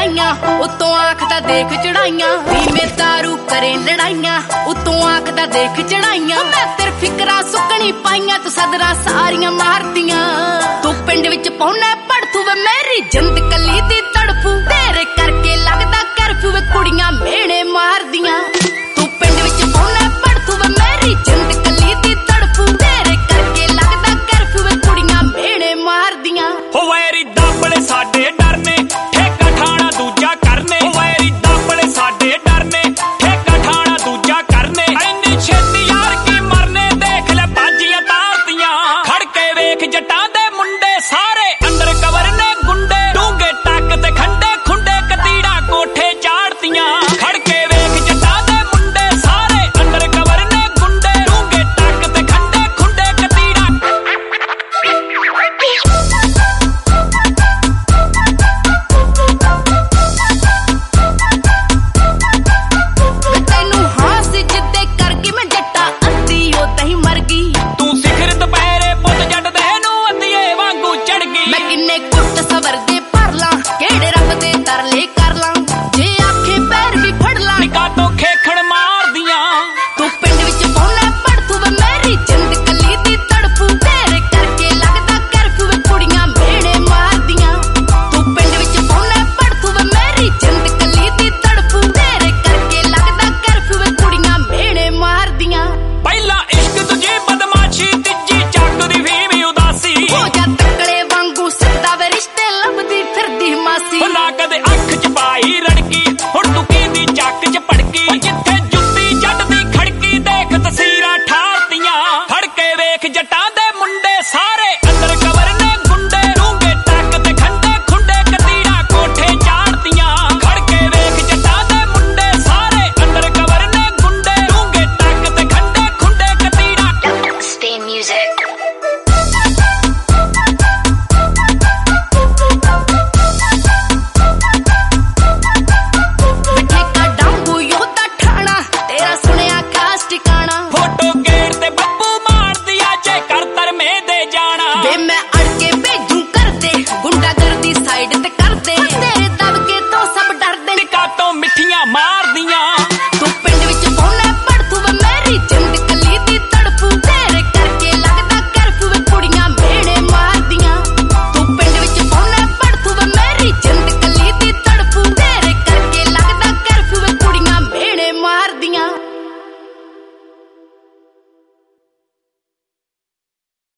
ਲੜਾਈਆਂ ਉਤੋਂ ਆਖਦਾ ਦੇਖ ਚੜਾਈਆਂ ਵੇ ਦਾਰੂ ਕਰੇ ਲੜਾਈਆਂ ਉਤੋਂ ਆਖਦਾ ਦੇਖ ਚੜਾਈਆਂ ਮੈਂ ਤੇਰੇ ਫਿਕਰਾਂ ਸੁੱਕਣੀ ਪਾਈਆਂ ਤੂੰ ਸਦਰਾਂ ਸਾਰੀਆਂ ਮਾਰਦੀਆਂ ਤੂੰ ਪਿੰਡ ਵਿੱਚ ਪਾਉਣਾ ਪੜਥੂ ਵੇ ਮੇਰੀ ਜਿੰਦ ਕੱਲੀ ਦੀ ਤੜਫੂ ਤੇਰੇ ਕਰਕੇ ਲੱਗਦਾ ਕਰਫਿਊ ਵੇ ਕੁੜੀਆਂ ਮੇਣੇ ਮਾਰਦੀਆਂ